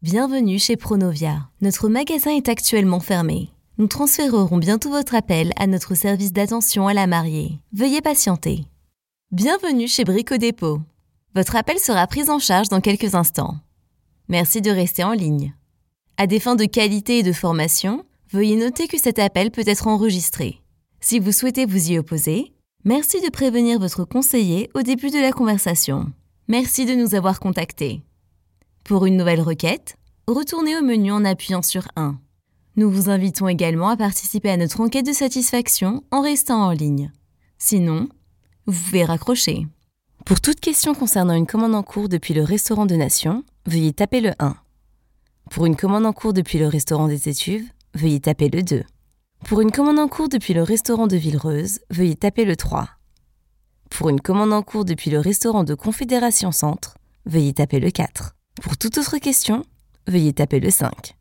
Bienvenue chez Pronovia. Notre magasin est actuellement fermé. Nous transférerons bientôt votre appel à notre service d'attention à la mariée. Veuillez patienter. Bienvenue chez Brico Dépôt. Votre appel sera pris en charge dans quelques instants. Merci de rester en ligne. À des fins de qualité et de formation, veuillez noter que cet appel peut être enregistré. Si vous souhaitez vous y opposer, merci de prévenir votre conseiller au début de la conversation. Merci de nous avoir contactés. Pour une nouvelle requête, retournez au menu en appuyant sur 1. Nous vous invitons également à participer à notre enquête de satisfaction en restant en ligne. Sinon, vous pouvez raccrocher. Pour toute question concernant une commande en cours depuis le restaurant de Nation, veuillez taper le 1. Pour une commande en cours depuis le restaurant des Étuves, veuillez taper le 2. Pour une commande en cours depuis le restaurant de Villereuse, veuillez taper le 3. Pour une commande en cours depuis le restaurant de Confédération Centre, veuillez taper le 4. Pour toute autre question, veuillez taper le 5.